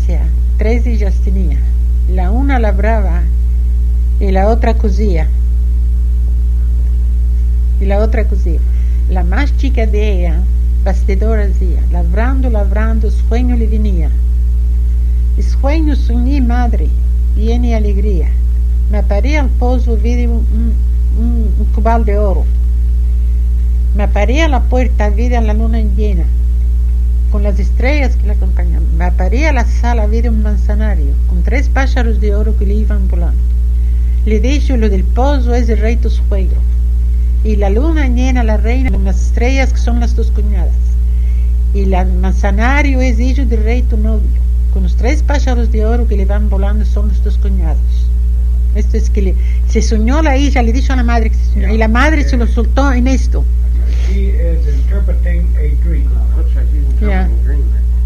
Patricia 3 hijas tenía. La una labraba y la otra cosía. La más chica de ella, bastidora hacía. Labrando, sueño le venía. Y sueño soñé madre, viene alegría. Me paré al pozo, vi un cubal de oro. Me paré a la puerta, vi a la luna llena, con las estrellas que la acompañaban. Me paré a la sala, vi un manzanario, con 3 pájaros de oro que le iban volando. Le dije, lo del pozo es el rey tu suegro, y la luna llena la reina, con las estrellas que son las 2 cuñadas, y el manzanario es hijo del rey tu novio, con los 3 pájaros de oro que le van volando son los 2 cuñados. Esto es que se soñó la hija, le dijo a la madre que se soñó, y la madre se lo soltó en esto. She is interpreting a dream. Yeah.